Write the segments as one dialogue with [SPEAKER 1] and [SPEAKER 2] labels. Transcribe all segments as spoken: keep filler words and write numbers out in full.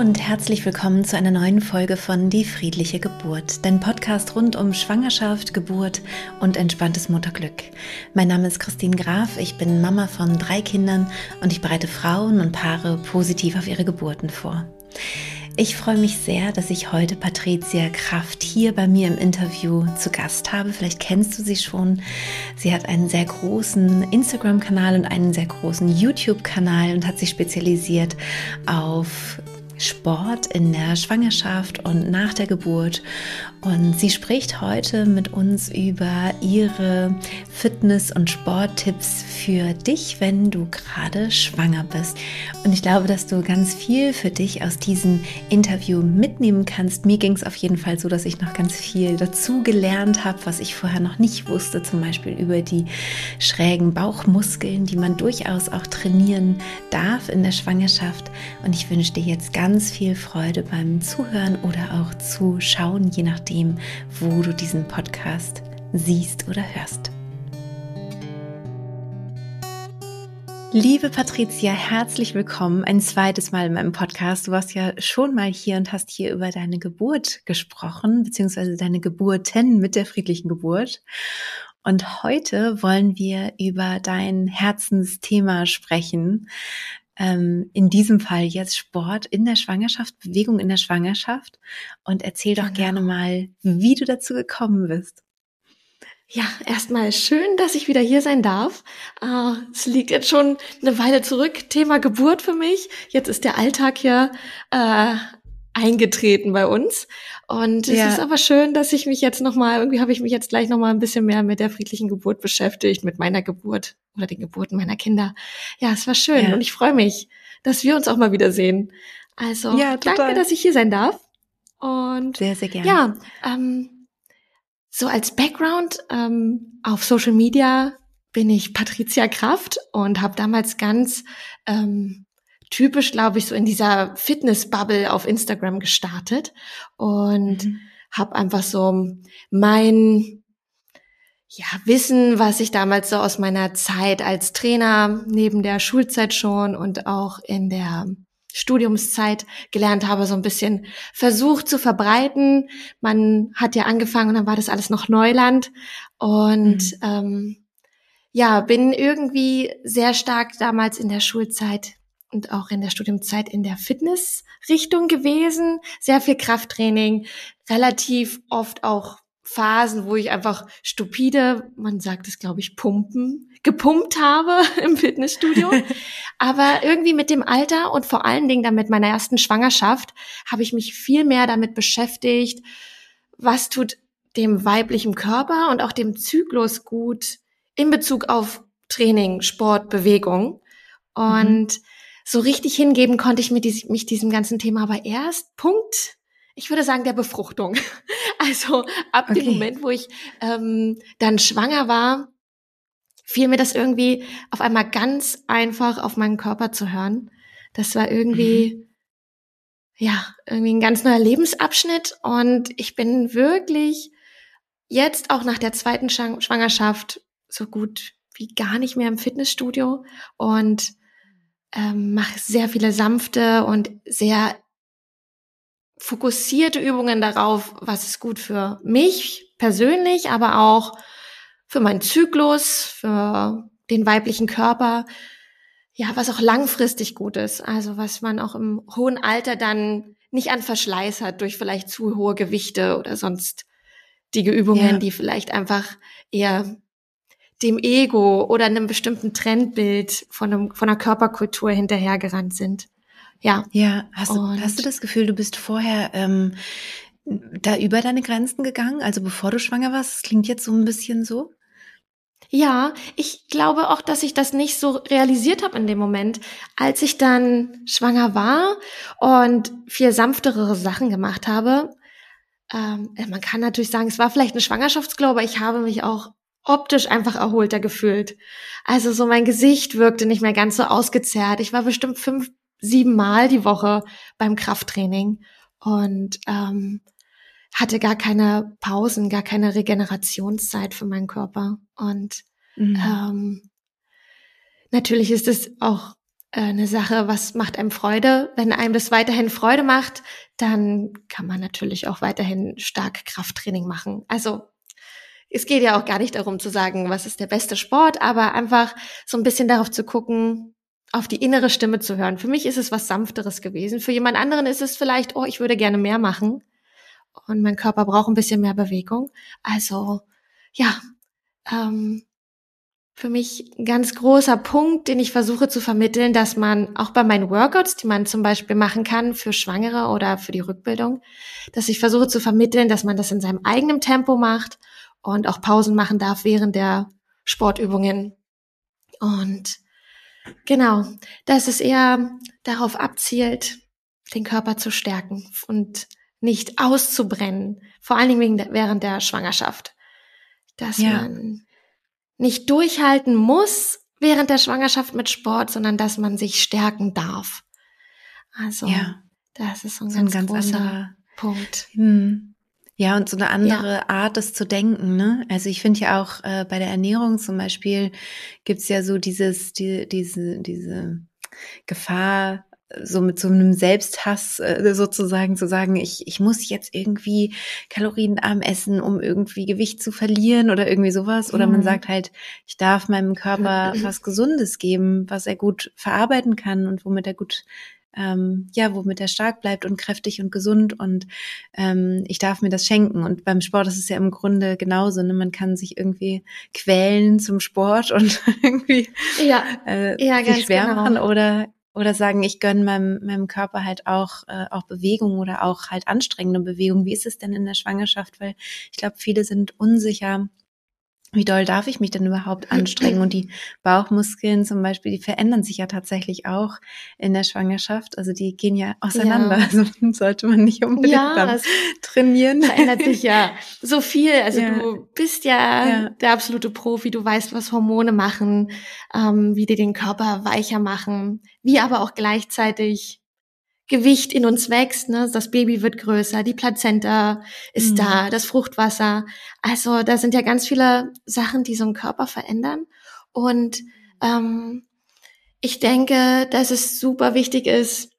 [SPEAKER 1] und herzlich willkommen zu einer neuen Folge von Die friedliche Geburt, dein Podcast rund um Schwangerschaft, Geburt und entspanntes Mutterglück. Mein Name ist Christine Graf, ich bin Mama von drei Kindern und ich bereite Frauen und Paare positiv auf ihre Geburten vor. Ich freue mich sehr, dass ich heute Patricia Kraft hier bei mir im Interview zu Gast habe. Vielleicht kennst du sie schon. Sie hat einen sehr großen Instagram-Kanal und einen sehr großen YouTube-Kanal und hat sich spezialisiert auf Sport in der Schwangerschaft und nach der Geburt. Und sie spricht heute mit uns über ihre Fitness- und Sporttipps für dich, wenn du gerade schwanger bist. Und ich glaube, dass du ganz viel für dich aus diesem Interview mitnehmen kannst. Mir ging es auf jeden Fall so, dass ich noch ganz viel dazu gelernt habe, was ich vorher noch nicht wusste, zum Beispiel über die schrägen Bauchmuskeln, die man durchaus auch trainieren darf in der Schwangerschaft. Und ich wünsche dir jetzt ganz viel Freude beim Zuhören oder auch Zuschauen, je nachdem, wo du diesen Podcast siehst oder hörst. Liebe Patricia, herzlich willkommen ein zweites Mal in meinem Podcast. Du warst ja schon mal hier und hast hier über deine Geburt gesprochen, beziehungsweise deine Geburten mit der friedlichen Geburt. Und heute wollen wir über dein Herzensthema sprechen. Ähm, in diesem Fall jetzt Sport in der Schwangerschaft, Bewegung in der Schwangerschaft. Und erzähl doch
[SPEAKER 2] Genau.
[SPEAKER 1] gerne mal, wie du dazu gekommen bist.
[SPEAKER 2] Ja, erstmal schön, dass ich wieder hier sein darf. Äh, es liegt jetzt schon eine Weile zurück, Thema Geburt für mich. Jetzt ist der Alltag hier äh, eingetreten bei uns. Und es
[SPEAKER 1] Ja.
[SPEAKER 2] ist aber schön, dass ich mich jetzt nochmal, irgendwie habe ich mich jetzt gleich nochmal ein bisschen mehr mit der friedlichen Geburt beschäftigt, mit meiner Geburt oder den Geburten meiner Kinder. Ja, es war schön
[SPEAKER 1] Ja.
[SPEAKER 2] und ich freue mich, dass wir uns auch mal wiedersehen. Also
[SPEAKER 1] Ja, total.
[SPEAKER 2] danke, dass ich hier sein darf. Und
[SPEAKER 1] Sehr, sehr gerne.
[SPEAKER 2] ja, ähm, so als Background, ähm, auf Social Media bin ich Patricia Kraft und habe damals ganz ähm, typisch, glaube ich, so in dieser Fitness-Bubble auf Instagram gestartet und
[SPEAKER 1] Mhm.
[SPEAKER 2] habe einfach so mein ja, Wissen, was ich damals so aus meiner Zeit als Trainer neben der Schulzeit schon und auch in der Studiumszeit gelernt habe, so ein bisschen versucht zu verbreiten. Man hat ja angefangen und dann war das alles noch Neuland und
[SPEAKER 1] Mhm.
[SPEAKER 2] ähm, ja, bin irgendwie sehr stark damals in der Schulzeit und auch in der Studiumzeit in der Fitnessrichtung gewesen. Sehr viel Krafttraining, relativ oft auch Phasen, wo ich einfach stupide, man sagt es, glaube ich, pumpen, gepumpt habe im Fitnessstudio. Aber irgendwie mit dem Alter und vor allen Dingen dann mit meiner ersten Schwangerschaft habe ich mich viel mehr damit beschäftigt, was tut dem weiblichen Körper und auch dem Zyklus gut in Bezug auf Training, Sport, Bewegung. Und mhm. so richtig hingeben konnte ich mit dies, mich diesem ganzen Thema aber erst Punkt, ich würde sagen, der Befruchtung. Also ab
[SPEAKER 1] Okay.
[SPEAKER 2] dem Moment, wo ich ähm, dann schwanger war, fiel mir das irgendwie auf einmal ganz einfach auf meinen Körper zu hören. Das war irgendwie, mhm. ja, irgendwie ein ganz neuer Lebensabschnitt und ich bin wirklich jetzt auch nach der zweiten Schwangerschaft so gut wie gar nicht mehr im Fitnessstudio und ähm, mache sehr viele sanfte und sehr fokussierte Übungen darauf, was ist gut für mich persönlich, aber auch für meinen Zyklus, für den weiblichen Körper, ja, was auch langfristig gut ist, also was man auch im hohen Alter dann nicht an Verschleiß hat durch vielleicht zu hohe Gewichte oder sonst die Übungen, ja. die vielleicht einfach eher dem Ego oder einem bestimmten Trendbild von, einem, von einer Körperkultur hinterhergerannt sind. Ja.
[SPEAKER 1] Ja, hast du, hast du das Gefühl, du bist vorher ähm, da über deine Grenzen gegangen, also bevor du schwanger warst? Das klingt jetzt so ein bisschen so.
[SPEAKER 2] Ja, ich glaube auch, dass ich das nicht so realisiert habe in dem Moment, als ich dann schwanger war und viel sanftere Sachen gemacht habe. Ähm, man kann natürlich sagen, es war vielleicht eine Schwangerschaftsglow, aber ich habe mich auch optisch einfach erholter gefühlt. Also so mein Gesicht wirkte nicht mehr ganz so ausgezerrt. Ich war bestimmt fünf, sieben Mal die Woche beim Krafttraining und ähm, hatte gar keine Pausen, gar keine Regenerationszeit für meinen Körper. Und mhm. ähm, natürlich ist es auch äh, eine Sache, was macht einem Freude. Wenn einem das weiterhin Freude macht, dann kann man natürlich auch weiterhin stark Krafttraining machen. Also es geht ja auch gar nicht darum zu sagen, was ist der beste Sport, aber einfach so ein bisschen darauf zu gucken, auf die innere Stimme zu hören. Für mich ist es was Sanfteres gewesen. Für jemand anderen ist es vielleicht, oh, ich würde gerne mehr machen und mein Körper braucht ein bisschen mehr Bewegung. Also ja, ähm, für mich ein ganz großer Punkt, den ich versuche zu vermitteln, dass man auch bei meinen Workouts, die man zum Beispiel machen kann für Schwangere oder für die Rückbildung, dass ich versuche zu vermitteln, dass man das in seinem eigenen Tempo macht und auch Pausen machen darf während der Sportübungen. Und genau, dass es eher darauf abzielt, den Körper zu stärken und nicht auszubrennen, vor allen Dingen wegen der, während der Schwangerschaft. Dass
[SPEAKER 1] Ja.
[SPEAKER 2] man nicht durchhalten muss während der Schwangerschaft mit Sport, sondern dass man sich stärken darf. Also,
[SPEAKER 1] Ja.
[SPEAKER 2] das ist so ein,
[SPEAKER 1] So
[SPEAKER 2] ganz,
[SPEAKER 1] ein ganz
[SPEAKER 2] großer
[SPEAKER 1] anderer
[SPEAKER 2] Punkt.
[SPEAKER 1] Hm. Ja, und so eine andere
[SPEAKER 2] Ja.
[SPEAKER 1] Art, das zu denken, ne? Also ich finde ja auch äh, bei der Ernährung zum Beispiel gibt's ja so dieses, die, diese, diese Gefahr, so mit so einem Selbsthass äh, sozusagen zu sagen, ich, ich muss jetzt irgendwie kalorienarm essen, um irgendwie Gewicht zu verlieren oder irgendwie sowas. Oder man
[SPEAKER 2] Mhm.
[SPEAKER 1] sagt halt, ich darf meinem Körper was Gesundes geben, was er gut verarbeiten kann und womit er gut Ähm, ja, womit er stark bleibt und kräftig und gesund und ähm, ich darf mir das schenken. Und beim Sport ist es ja im Grunde genauso, ne? Man kann sich irgendwie quälen zum Sport und irgendwie
[SPEAKER 2] Ja,
[SPEAKER 1] äh,
[SPEAKER 2] ja,
[SPEAKER 1] sich
[SPEAKER 2] ganz
[SPEAKER 1] schwer
[SPEAKER 2] genau.
[SPEAKER 1] machen oder oder sagen, ich gönne meinem, meinem Körper halt auch äh, auch Bewegung oder auch halt anstrengende Bewegung. Wie ist es denn in der Schwangerschaft? Weil ich glaube, viele sind unsicher, wie doll darf ich mich denn überhaupt anstrengen? Und die Bauchmuskeln zum Beispiel, die verändern sich ja tatsächlich auch in der Schwangerschaft. Also die gehen ja auseinander.
[SPEAKER 2] Ja.
[SPEAKER 1] Also sollte man nicht unbedingt
[SPEAKER 2] Ja,
[SPEAKER 1] dann
[SPEAKER 2] es
[SPEAKER 1] trainieren.
[SPEAKER 2] verändert sich ja so viel. Also
[SPEAKER 1] Ja.
[SPEAKER 2] du bist ja,
[SPEAKER 1] Ja.
[SPEAKER 2] der absolute Profi. Du weißt, was Hormone machen, ähm, wie die den Körper weicher machen, wie aber auch gleichzeitig Gewicht in uns wächst. Ne? Das Baby wird größer, die Plazenta ist
[SPEAKER 1] Mhm.
[SPEAKER 2] da, das Fruchtwasser. Also da sind ja ganz viele Sachen, die so einen Körper verändern. Und ähm, ich denke, dass es super wichtig ist,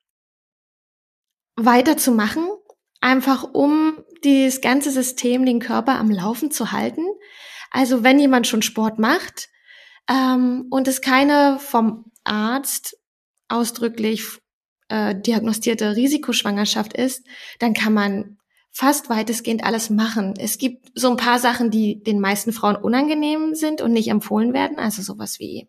[SPEAKER 2] weiterzumachen, einfach um dieses ganze System, den Körper am Laufen zu halten. Also wenn jemand schon Sport macht ähm, und es keine vom Arzt ausdrücklich äh, diagnostizierte Risikoschwangerschaft ist, dann kann man fast weitestgehend alles machen. Es gibt so ein paar Sachen, die den meisten Frauen unangenehm sind und nicht empfohlen werden, also sowas wie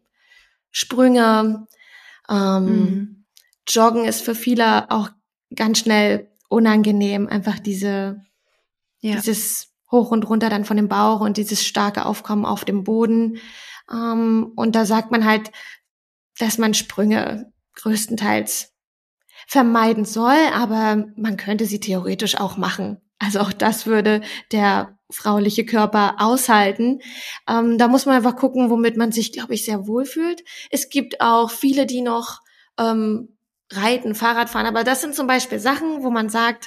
[SPEAKER 2] Sprünge, ähm,
[SPEAKER 1] Mhm.
[SPEAKER 2] Joggen ist für viele auch ganz schnell unangenehm, einfach diese,
[SPEAKER 1] Ja.
[SPEAKER 2] dieses Hoch und runter dann von dem Bauch und dieses starke Aufkommen auf dem Boden. Ähm, und da sagt man halt, dass man Sprünge größtenteils vermeiden soll, aber man könnte sie theoretisch auch machen. Also auch das würde der frauliche Körper aushalten. Ähm, da muss man einfach gucken, womit man sich, glaube ich, sehr wohl fühlt. Es gibt auch viele, die noch ähm, reiten, Fahrrad fahren, aber das sind zum Beispiel Sachen, wo man sagt,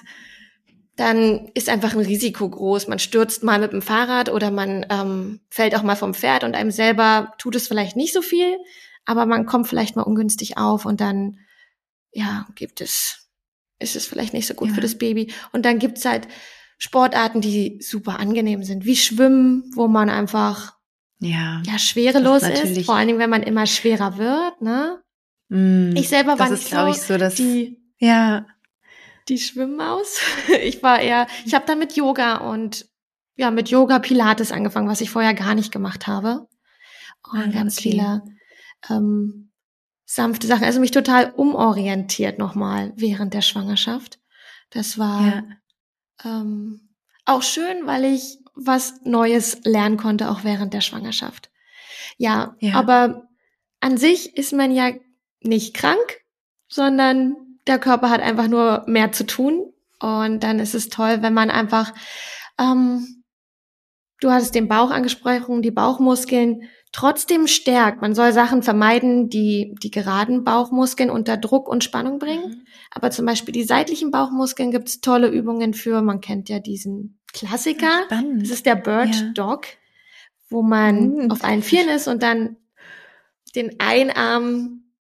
[SPEAKER 2] dann ist einfach ein Risiko groß. Man stürzt mal mit dem Fahrrad oder man ähm, fällt auch mal vom Pferd und einem selber tut es vielleicht nicht so viel, aber man kommt vielleicht mal ungünstig auf und dann ja, gibt es, ist es vielleicht nicht so gut
[SPEAKER 1] Ja.
[SPEAKER 2] für das Baby. Und dann gibt's halt Sportarten, die super angenehm sind, wie Schwimmen, wo man einfach
[SPEAKER 1] Ja.
[SPEAKER 2] ja schwerelos
[SPEAKER 1] Das ist
[SPEAKER 2] ist,
[SPEAKER 1] natürlich-
[SPEAKER 2] vor allen Dingen, wenn man immer schwerer wird, ne?
[SPEAKER 1] Mhm.
[SPEAKER 2] Ich selber war
[SPEAKER 1] das
[SPEAKER 2] nicht
[SPEAKER 1] ist, glaube
[SPEAKER 2] so
[SPEAKER 1] ich, so das.
[SPEAKER 2] die
[SPEAKER 1] Ja.
[SPEAKER 2] die Schwimmmaus. Ich war eher, ich habe dann mit Yoga und ja, mit Yoga Pilates angefangen, was ich vorher gar nicht gemacht habe. Und
[SPEAKER 1] Ah,
[SPEAKER 2] ganz
[SPEAKER 1] okay.
[SPEAKER 2] viele ähm, sanfte Sachen, also mich total umorientiert nochmal während der Schwangerschaft. Das war
[SPEAKER 1] Ja.
[SPEAKER 2] ähm, auch schön, weil ich was Neues lernen konnte, auch während der Schwangerschaft. Ja,
[SPEAKER 1] Ja.
[SPEAKER 2] aber an sich ist man ja nicht krank, sondern der Körper hat einfach nur mehr zu tun. Und dann ist es toll, wenn man einfach, ähm, du hattest den Bauch angesprochen, die Bauchmuskeln trotzdem stärkt. Man soll Sachen vermeiden, die die geraden Bauchmuskeln unter Druck und Spannung bringen.
[SPEAKER 1] Mhm.
[SPEAKER 2] Aber zum Beispiel die seitlichen Bauchmuskeln gibt es tolle Übungen für. Man kennt ja diesen Klassiker.
[SPEAKER 1] Spannend.
[SPEAKER 2] Das ist der Bird
[SPEAKER 1] Ja.
[SPEAKER 2] Dog, wo man
[SPEAKER 1] Mhm.
[SPEAKER 2] auf allen Vieren ist und dann den einen Arm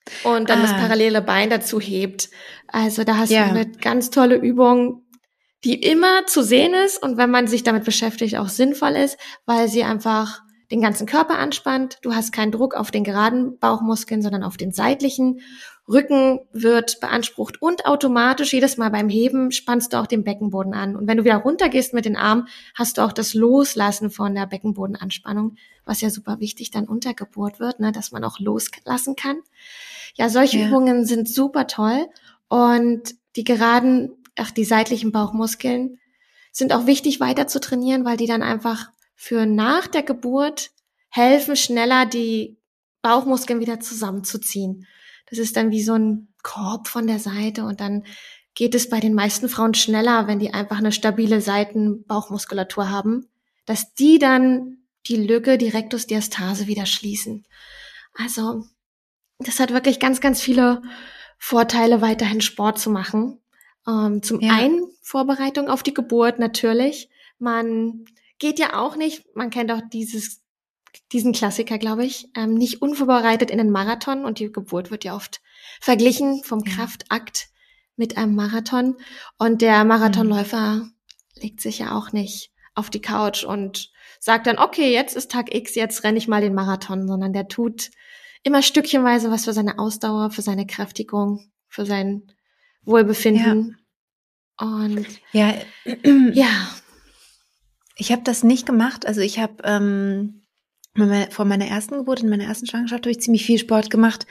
[SPEAKER 2] und dann
[SPEAKER 1] Ah.
[SPEAKER 2] das parallele Bein dazu hebt. Also da hast
[SPEAKER 1] Ja.
[SPEAKER 2] du eine ganz tolle Übung, die immer zu sehen ist und wenn man sich damit beschäftigt, auch sinnvoll ist, weil sie einfach den ganzen Körper anspannt. Du hast keinen Druck auf den geraden Bauchmuskeln, sondern auf den seitlichen. Rücken wird beansprucht und automatisch jedes Mal beim Heben spannst du auch den Beckenboden an. Und wenn du wieder runtergehst mit den Armen, hast du auch das Loslassen von der Beckenbodenanspannung, was ja super wichtig dann unter Geburt wird, ne, dass man auch loslassen kann. Ja, solche
[SPEAKER 1] Ja.
[SPEAKER 2] Übungen sind super toll und die geraden, ach, die seitlichen Bauchmuskeln sind auch wichtig weiter zu trainieren, weil die dann einfach für nach der Geburt helfen, schneller die Bauchmuskeln wieder zusammenzuziehen. Das ist dann wie so ein Korb von der Seite und dann geht es bei den meisten Frauen schneller, wenn die einfach eine stabile Seitenbauchmuskulatur haben, dass die dann die Lücke, die Rektusdiastase wieder schließen. Also das hat wirklich ganz, ganz viele Vorteile, weiterhin Sport zu machen. Ähm, zum
[SPEAKER 1] Ja.
[SPEAKER 2] einen Vorbereitung auf die Geburt natürlich. Man geht ja auch nicht, man kennt auch dieses diesen Klassiker, glaube ich, ähm, nicht unvorbereitet in den Marathon und die Geburt wird ja oft verglichen vom
[SPEAKER 1] Ja.
[SPEAKER 2] Kraftakt mit einem Marathon und der Marathonläufer legt sich ja auch nicht auf die Couch und sagt dann, okay, jetzt ist Tag X, jetzt renne ich mal den Marathon, sondern der tut immer stückchenweise was für seine Ausdauer, für seine Kräftigung, für sein Wohlbefinden und
[SPEAKER 1] Ja,
[SPEAKER 2] ja,
[SPEAKER 1] ich habe das nicht gemacht. Also ich habe ähm, meine- vor meiner ersten Geburt, in meiner ersten Schwangerschaft, habe ich ziemlich viel Sport gemacht.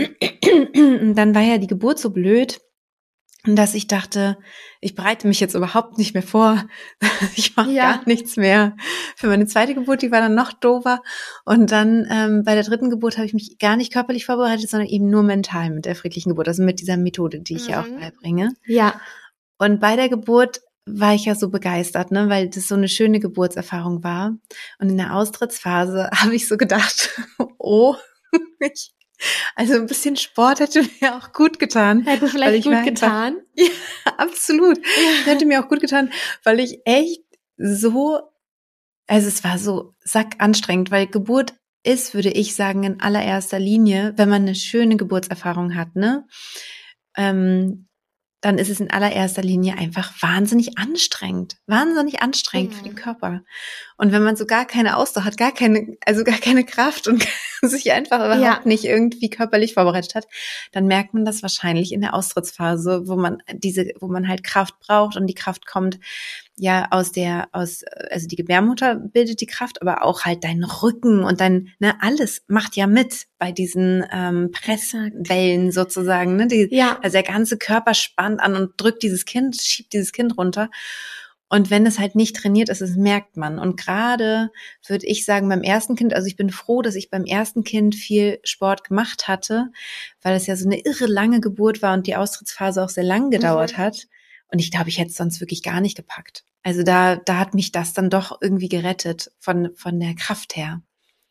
[SPEAKER 1] Und dann war ja die Geburt so blöd, dass ich dachte, ich bereite mich jetzt überhaupt nicht mehr vor. Ich mache
[SPEAKER 2] Ja.
[SPEAKER 1] gar nichts mehr. Für meine zweite Geburt, die war dann noch doofer. Und dann ähm, bei der dritten Geburt habe ich mich gar nicht körperlich vorbereitet, sondern eben nur mental mit der friedlichen Geburt, also mit dieser Methode, die ich ja auch
[SPEAKER 2] Mhm.
[SPEAKER 1] beibringe.
[SPEAKER 2] ja,
[SPEAKER 1] Und bei der Geburt war ich ja so begeistert, ne, weil das so eine schöne Geburtserfahrung war. Und in der Austrittsphase habe ich so gedacht, oh, ich, also ein bisschen Sport hätte mir auch gut getan.
[SPEAKER 2] hätte
[SPEAKER 1] weil
[SPEAKER 2] vielleicht
[SPEAKER 1] ich war
[SPEAKER 2] gut
[SPEAKER 1] einfach-
[SPEAKER 2] getan.
[SPEAKER 1] Ja, absolut. Hätte mir auch gut getan, weil ich echt so, also es war so sackanstrengend, weil Geburt ist, würde ich sagen, in allererster Linie, wenn man eine schöne Geburtserfahrung hat, ne, ähm, dann ist es in allererster Linie einfach wahnsinnig anstrengend. Wahnsinnig anstrengend
[SPEAKER 2] Ja.
[SPEAKER 1] für den Körper. Und wenn man so gar keine Ausdauer hat, gar keine, also gar keine Kraft und sich einfach überhaupt
[SPEAKER 2] Ja.
[SPEAKER 1] nicht irgendwie körperlich vorbereitet hat, dann merkt man das wahrscheinlich in der Austrittsphase, wo man diese, wo man halt Kraft braucht und die Kraft kommt ja aus der, aus, also die Gebärmutter bildet die Kraft, aber auch halt dein Rücken und dein, ne, alles macht ja mit bei diesen ähm, Presswellen sozusagen, ne? Die,
[SPEAKER 2] Ja.
[SPEAKER 1] Also der ganze Körper spannt an und drückt dieses Kind, schiebt dieses Kind runter. Und wenn es halt nicht trainiert ist, das merkt man. Und gerade würde ich sagen, beim ersten Kind, also ich bin froh, dass ich beim ersten Kind viel Sport gemacht hatte, weil es ja so eine irre lange Geburt war und die Austrittsphase auch sehr lang gedauert
[SPEAKER 2] Mhm.
[SPEAKER 1] hat. Und ich glaube, ich hätte es sonst wirklich gar nicht gepackt. Also da, da hat mich das dann doch irgendwie gerettet von, von der Kraft her.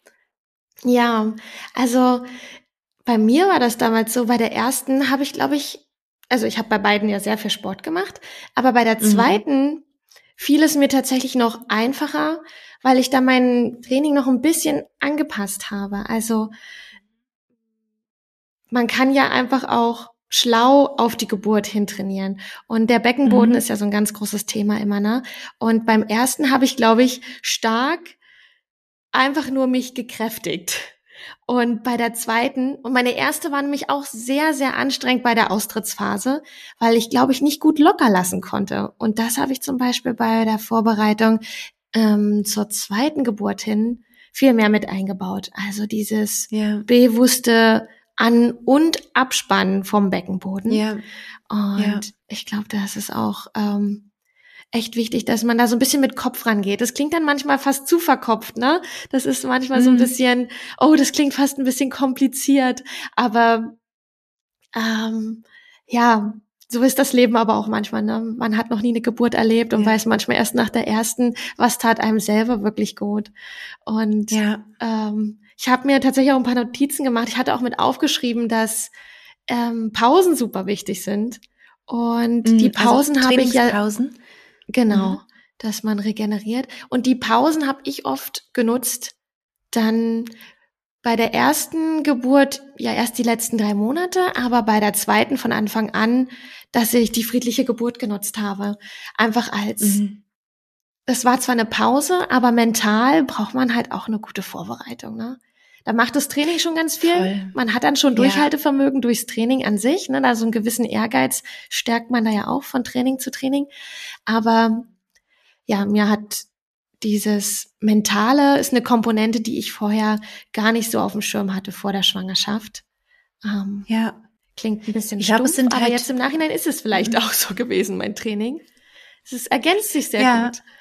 [SPEAKER 2] Ja, also bei mir war das damals so, bei der ersten habe ich, glaube ich, also ich habe bei beiden ja sehr viel Sport gemacht, aber bei der
[SPEAKER 1] Mhm.
[SPEAKER 2] zweiten fiel es mir tatsächlich noch einfacher, weil ich da mein Training noch ein bisschen angepasst habe. Also man kann ja einfach auch schlau auf die Geburt hin trainieren. Und der Beckenboden
[SPEAKER 1] Mhm.
[SPEAKER 2] ist ja so ein ganz großes Thema immer, ne? Und beim ersten habe ich, glaube ich, stark einfach nur mich gekräftigt. Und bei der zweiten, und meine erste war nämlich auch sehr, sehr anstrengend bei der Austrittsphase, weil ich, glaube ich, nicht gut locker lassen konnte. Und das habe ich zum Beispiel bei der Vorbereitung ähm, zur zweiten Geburt hin viel mehr mit eingebaut. Also dieses
[SPEAKER 1] Ja,
[SPEAKER 2] bewusste An- und Abspannen vom Beckenboden.
[SPEAKER 1] ja,
[SPEAKER 2] Und
[SPEAKER 1] ja.
[SPEAKER 2] ich glaube, das ist auch ähm, echt wichtig, dass man da so ein bisschen mit Kopf rangeht. Das klingt dann manchmal fast zu verkopft, ne? Das ist manchmal so ein
[SPEAKER 1] Mhm.
[SPEAKER 2] bisschen, oh, das klingt fast ein bisschen kompliziert, aber ähm, ja, so ist das Leben aber auch manchmal, ne? Man hat noch nie eine Geburt erlebt und
[SPEAKER 1] Ja.
[SPEAKER 2] weiß manchmal erst nach der ersten, was tat einem selber wirklich gut. Und
[SPEAKER 1] Ja,
[SPEAKER 2] ähm, ich habe mir tatsächlich auch ein paar Notizen gemacht. Ich hatte auch mit aufgeschrieben, dass ähm, Pausen super wichtig sind. Und die
[SPEAKER 1] Mhm. Also
[SPEAKER 2] Pausen habe ich ja,
[SPEAKER 1] Trainingspausen.
[SPEAKER 2] genau,
[SPEAKER 1] Mhm.
[SPEAKER 2] dass man regeneriert. Und die Pausen habe ich oft genutzt, dann bei der ersten Geburt ja erst die letzten drei Monate, aber bei der zweiten von Anfang an, dass ich die friedliche Geburt genutzt habe. Einfach als,
[SPEAKER 1] Mhm.
[SPEAKER 2] das war zwar eine Pause, aber mental braucht man halt auch eine gute Vorbereitung, ne? Da macht das Training schon ganz viel.
[SPEAKER 1] Voll.
[SPEAKER 2] Man hat dann schon
[SPEAKER 1] Ja.
[SPEAKER 2] Durchhaltevermögen durchs Training an sich, ne? Da so einen gewissen Ehrgeiz stärkt man da ja auch von Training zu Training. Aber ja, mir hat dieses Mentale ist eine Komponente, die ich vorher gar nicht so auf dem Schirm hatte vor der Schwangerschaft. Ähm,
[SPEAKER 1] Ja.
[SPEAKER 2] klingt ein bisschen
[SPEAKER 1] Ich glaube,
[SPEAKER 2] stumpf,
[SPEAKER 1] es sind
[SPEAKER 2] aber
[SPEAKER 1] halt-
[SPEAKER 2] jetzt im Nachhinein ist es vielleicht auch so gewesen, mein Training. Es ist, ergänzt sich sehr
[SPEAKER 1] Ja.
[SPEAKER 2] gut.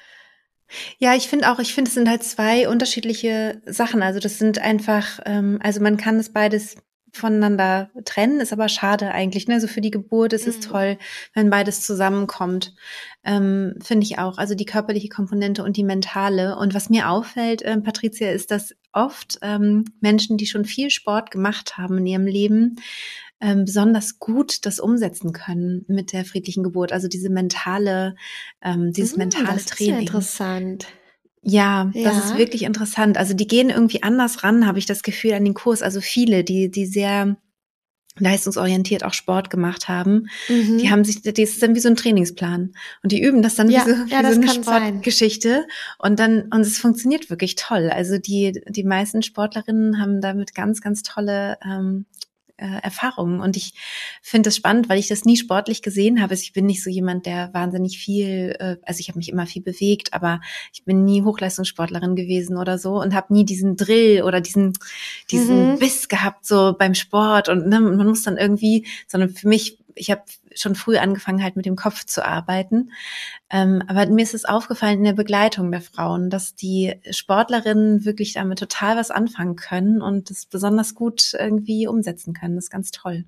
[SPEAKER 1] Ja, ich finde auch, ich finde, es sind halt zwei unterschiedliche Sachen. Also das sind einfach, ähm, also man kann es beides voneinander trennen, ist aber schade eigentlich. Ne? Also für die Geburt ist es
[SPEAKER 2] Mhm.
[SPEAKER 1] toll, wenn beides zusammenkommt. Ähm, finde ich auch. Also die körperliche Komponente und die mentale. Und was mir auffällt, ähm, Patricia, ist, dass oft ähm, Menschen, die schon viel Sport gemacht haben in ihrem Leben, ähm, besonders gut das umsetzen können mit der friedlichen Geburt. Also diese mentale, ähm, dieses
[SPEAKER 2] Mhm,
[SPEAKER 1] mentale
[SPEAKER 2] das ist ja
[SPEAKER 1] Training.
[SPEAKER 2] interessant.
[SPEAKER 1] Ja, das
[SPEAKER 2] Ja.
[SPEAKER 1] ist wirklich interessant. Also die gehen irgendwie anders ran, habe ich das Gefühl, an den Kurs. Also viele, die die sehr leistungsorientiert auch Sport gemacht haben,
[SPEAKER 2] Mhm.
[SPEAKER 1] die haben sich, das ist dann wie so ein Trainingsplan und die üben das dann
[SPEAKER 2] Ja,
[SPEAKER 1] wie so,
[SPEAKER 2] ja,
[SPEAKER 1] wie so
[SPEAKER 2] das
[SPEAKER 1] eine
[SPEAKER 2] kann sein.
[SPEAKER 1] Sportgeschichte und dann und es funktioniert wirklich toll. Also die die meisten Sportlerinnen haben damit ganz ganz tolle ähm, äh, Erfahrungen und ich finde es spannend, weil ich das nie sportlich gesehen habe. Also ich bin nicht so jemand, der wahnsinnig viel, äh, also ich habe mich immer viel bewegt, aber ich bin nie Hochleistungssportlerin gewesen oder so und habe nie diesen Drill oder diesen diesen
[SPEAKER 2] Mhm.
[SPEAKER 1] Biss gehabt so beim Sport und ne, man muss dann irgendwie, sondern für mich, ich habe schon früh angefangen halt mit dem Kopf zu arbeiten. Ähm, aber mir ist es aufgefallen in der Begleitung der Frauen, dass die Sportlerinnen wirklich damit total was anfangen können und das besonders gut irgendwie umsetzen können. Das ist ganz toll.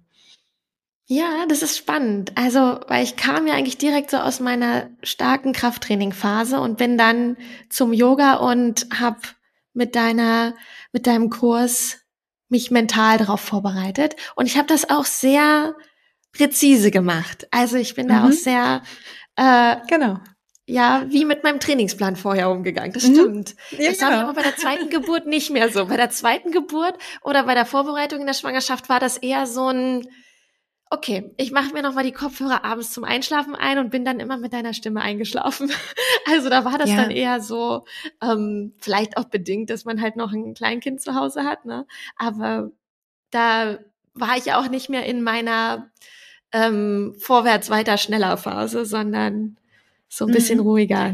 [SPEAKER 2] Ja, das ist spannend. Also, weil ich kam ja eigentlich direkt so aus meiner starken Krafttraining-Phase und bin dann zum Yoga und habe mit deiner, mit deinem Kurs mich mental darauf vorbereitet. Und ich habe das auch sehr präzise gemacht. Also ich bin da auch
[SPEAKER 1] Mhm.
[SPEAKER 2] sehr, äh,
[SPEAKER 1] Genau.
[SPEAKER 2] ja, wie mit meinem Trainingsplan vorher umgegangen. Das
[SPEAKER 1] Mhm.
[SPEAKER 2] stimmt.
[SPEAKER 1] Ja,
[SPEAKER 2] Das habe ich
[SPEAKER 1] genau.
[SPEAKER 2] aber bei der zweiten Geburt nicht mehr so. Bei der zweiten Geburt oder bei der Vorbereitung in der Schwangerschaft war das eher so ein, okay, ich mache mir nochmal die Kopfhörer abends zum Einschlafen ein und bin dann immer mit deiner Stimme eingeschlafen. Also da war das
[SPEAKER 1] Ja.
[SPEAKER 2] dann eher so, ähm, vielleicht auch bedingt, dass man halt noch ein Kleinkind zu Hause hat, ne? Aber da war ich auch nicht mehr in meiner ähm, vorwärts, weiter, schneller Phase, sondern so ein bisschen
[SPEAKER 1] Mhm.
[SPEAKER 2] ruhiger.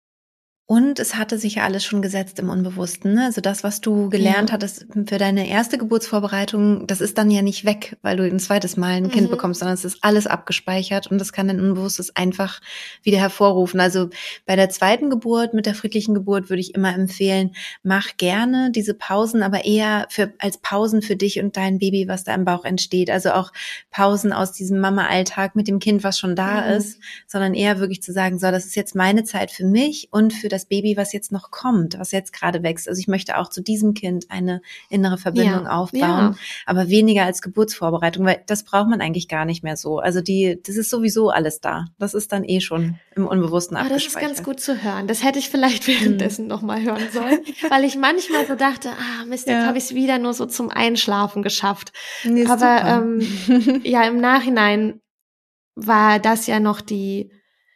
[SPEAKER 1] Und es hatte sich ja alles schon gesetzt im Unbewussten. Ne? Also das, was du gelernt
[SPEAKER 2] Ja.
[SPEAKER 1] hattest für deine erste Geburtsvorbereitung, das ist dann ja nicht weg, weil du ein zweites Mal ein Kind
[SPEAKER 2] Mhm.
[SPEAKER 1] bekommst, sondern es ist alles abgespeichert und das kann dein Unbewusstes einfach wieder hervorrufen. Also bei der zweiten Geburt, mit der friedlichen Geburt, würde ich immer empfehlen, mach gerne diese Pausen, aber eher für, als Pausen für dich und dein Baby, was da im Bauch entsteht. Also auch Pausen aus diesem Mama-Alltag mit dem Kind, was schon da
[SPEAKER 2] Mhm.
[SPEAKER 1] ist, sondern eher wirklich zu sagen, so, das ist jetzt meine Zeit für mich und für das Baby, was jetzt noch kommt, was jetzt gerade wächst. Also ich möchte auch zu diesem Kind eine innere Verbindung
[SPEAKER 2] Ja,
[SPEAKER 1] aufbauen,
[SPEAKER 2] ja.
[SPEAKER 1] aber weniger als Geburtsvorbereitung, weil das braucht man eigentlich gar nicht mehr so. Also die, das ist sowieso alles da. Das ist dann eh schon im Unbewussten
[SPEAKER 2] Ah, das ist
[SPEAKER 1] abgespeichert.
[SPEAKER 2] ganz gut zu hören. Das hätte ich vielleicht währenddessen noch mal hören sollen, weil ich manchmal so dachte, ah Mist, jetzt
[SPEAKER 1] Ja.
[SPEAKER 2] habe ich es wieder nur so zum Einschlafen geschafft.
[SPEAKER 1] Nee, ist
[SPEAKER 2] Aber
[SPEAKER 1] super.
[SPEAKER 2] ähm, ja, im Nachhinein war das ja noch die,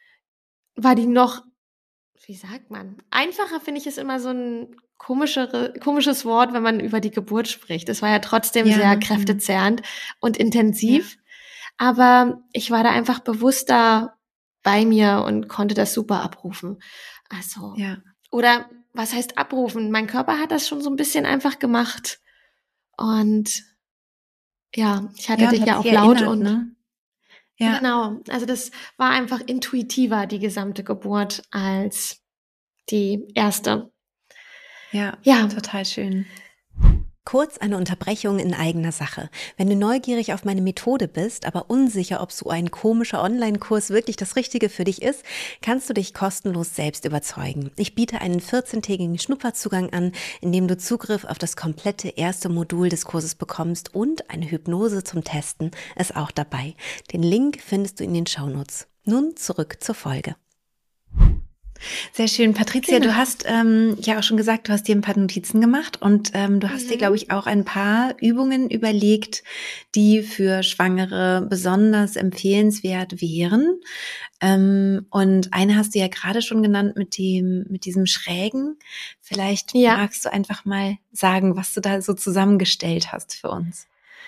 [SPEAKER 2] war die noch, wie sagt man? Einfacher finde ich es immer so ein komischere, komisches Wort, wenn man über die Geburt spricht. Es war ja trotzdem
[SPEAKER 1] Ja,
[SPEAKER 2] sehr
[SPEAKER 1] ne?
[SPEAKER 2] kräftezehrend und intensiv. Aber ich war da einfach bewusster bei mir und konnte das super abrufen. Also,
[SPEAKER 1] Ja.
[SPEAKER 2] oder was heißt abrufen? Mein Körper hat das schon so ein bisschen einfach gemacht. Und ja, ich hatte
[SPEAKER 1] Ja, und
[SPEAKER 2] dich
[SPEAKER 1] hat
[SPEAKER 2] ja
[SPEAKER 1] sich
[SPEAKER 2] auf laut
[SPEAKER 1] erinnert,
[SPEAKER 2] und
[SPEAKER 1] ne? Ja.
[SPEAKER 2] genau. Also das war einfach intuitiver, die gesamte Geburt, als die erste.
[SPEAKER 1] Ja,
[SPEAKER 2] Ja,
[SPEAKER 1] total schön.
[SPEAKER 3] Kurz eine Unterbrechung in eigener Sache. Wenn du neugierig auf meine Methode bist, aber unsicher, ob so ein komischer Online-Kurs wirklich das Richtige für dich ist, kannst du dich kostenlos selbst überzeugen. Ich biete einen vierzehntägigen Schnupperzugang an, in dem du Zugriff auf das komplette erste Modul des Kurses bekommst und eine Hypnose zum Testen ist auch dabei. Den Link findest du in den Shownotes. Nun zurück zur Folge.
[SPEAKER 1] Sehr schön. Patricia,
[SPEAKER 2] Genau.
[SPEAKER 1] du hast ähm, ja auch schon gesagt, du hast dir ein paar Notizen gemacht und ähm, du hast
[SPEAKER 2] Mhm.
[SPEAKER 1] dir, glaube ich, auch ein paar Übungen überlegt, die für Schwangere besonders empfehlenswert wären. Ähm, und eine hast du ja gerade schon genannt mit dem, mit diesem Schrägen. Vielleicht
[SPEAKER 2] Ja,
[SPEAKER 1] magst du einfach mal sagen, was du da so zusammengestellt hast für uns.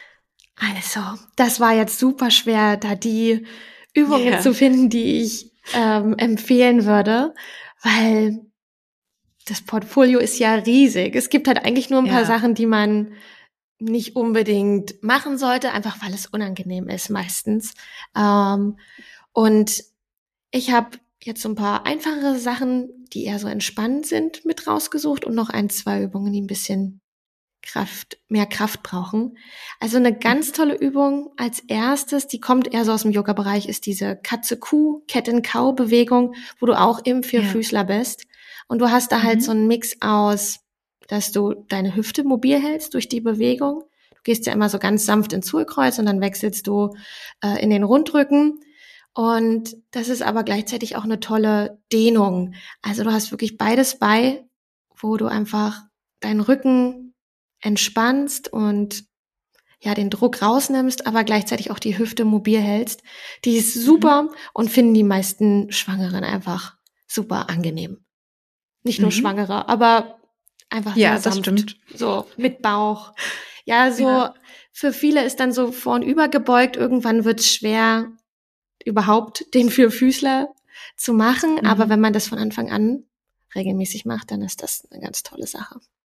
[SPEAKER 2] also, das war jetzt super schwer, da die Übungen
[SPEAKER 1] Ja,
[SPEAKER 2] zu finden, die ich ähm, empfehlen würde, weil das Portfolio ist ja riesig. Es gibt halt eigentlich nur ein paar
[SPEAKER 1] ja.
[SPEAKER 2] Sachen, die man nicht unbedingt machen sollte, einfach weil es unangenehm ist meistens. Ähm, und ich habe jetzt so ein paar einfachere Sachen, die eher so entspannt sind, mit rausgesucht und noch ein, zwei Übungen, die ein bisschen Kraft, mehr Kraft brauchen. Also eine ganz tolle Übung als erstes, die kommt eher so aus dem Yoga-Bereich, ist diese Katze-Kuh, Cat-and-Cow-Bewegung, wo du auch im
[SPEAKER 1] Ja.
[SPEAKER 2] Vierfüßler bist. Und du hast da halt
[SPEAKER 1] Mhm.
[SPEAKER 2] so einen Mix aus, dass du deine Hüfte mobil hältst durch die Bewegung. Du gehst ja immer so ganz sanft ins Hohlkreuz und dann wechselst du äh, in den Rundrücken. Und das ist aber gleichzeitig auch eine tolle Dehnung. Also du hast wirklich beides bei, wo du einfach deinen Rücken entspannst und ja den Druck rausnimmst, aber gleichzeitig auch die Hüfte mobil hältst. Die ist super
[SPEAKER 1] Mhm.
[SPEAKER 2] und finden die meisten Schwangeren einfach super angenehm. Nicht nur
[SPEAKER 1] Mhm.
[SPEAKER 2] Schwangere, aber einfach
[SPEAKER 1] Ja,
[SPEAKER 2] sehr
[SPEAKER 1] das
[SPEAKER 2] sanft,
[SPEAKER 1] stimmt.
[SPEAKER 2] so mit Bauch. Ja,
[SPEAKER 1] Ja.
[SPEAKER 2] so für viele ist dann so vorn übergebeugt. Irgendwann wird es schwer, überhaupt den Vierfüßler zu machen. Aber
[SPEAKER 1] Mhm.
[SPEAKER 2] wenn man das von Anfang an regelmäßig macht, dann ist das eine ganz tolle Sache.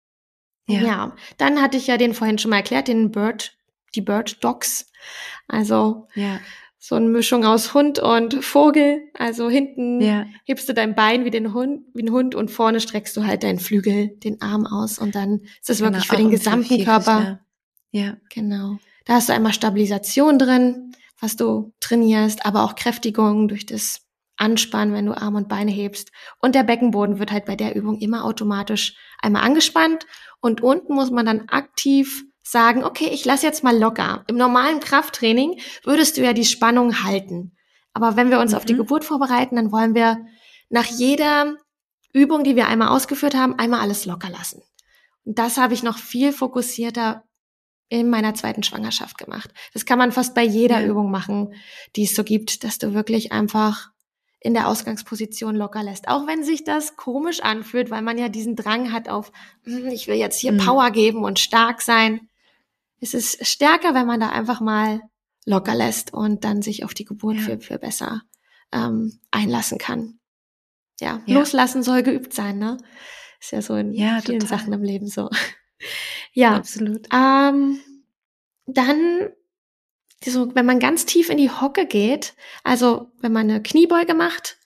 [SPEAKER 1] Ja.
[SPEAKER 2] Ja, dann hatte ich ja den vorhin schon mal erklärt, den Bird, die Bird Dogs. Also
[SPEAKER 1] Ja.
[SPEAKER 2] so eine Mischung aus Hund und Vogel. Also hinten
[SPEAKER 1] Ja.
[SPEAKER 2] hebst du dein Bein wie den Hund, wie ein Hund und vorne streckst du halt deinen Flügel, den Arm aus und dann ist es
[SPEAKER 1] Genau,
[SPEAKER 2] wirklich für
[SPEAKER 1] auch
[SPEAKER 2] den
[SPEAKER 1] im Vier-
[SPEAKER 2] gesamten Körper.
[SPEAKER 1] Vierfüßler. Ja.
[SPEAKER 2] Genau. Da hast du einmal Stabilisation drin, was du trainierst, aber auch Kräftigung durch das Anspannen, wenn du Arme und Beine hebst. Und der Beckenboden wird halt bei der Übung immer automatisch einmal angespannt. Und unten muss man dann aktiv sagen, okay, ich lasse jetzt mal locker. Im normalen Krafttraining würdest du ja die Spannung halten. Aber wenn wir uns auf die
[SPEAKER 1] Mhm.
[SPEAKER 2] Geburt vorbereiten, dann wollen wir nach jeder Übung, die wir einmal ausgeführt haben, einmal alles locker lassen. Und das habe ich noch viel fokussierter in meiner zweiten Schwangerschaft gemacht. Das kann man fast bei jeder
[SPEAKER 1] Ja.
[SPEAKER 2] Übung machen, die es so gibt, dass du wirklich einfach in der Ausgangsposition locker lässt. Auch wenn sich das komisch anfühlt, weil man ja diesen Drang hat auf, hm, ich will jetzt hier
[SPEAKER 1] Mhm.
[SPEAKER 2] Power geben und stark sein. Es ist stärker, wenn man da einfach mal locker lässt und dann sich auf die Geburt
[SPEAKER 1] Ja.
[SPEAKER 2] viel, viel besser ähm, einlassen kann. Ja,
[SPEAKER 1] Ja.
[SPEAKER 2] loslassen soll geübt sein, ne? Ist ja so in
[SPEAKER 1] Ja,
[SPEAKER 2] vielen
[SPEAKER 1] total.
[SPEAKER 2] Sachen im Leben so. Ja,
[SPEAKER 1] Absolut.
[SPEAKER 2] ähm, dann so, wenn man ganz tief in die Hocke geht, also wenn man eine Kniebeuge macht,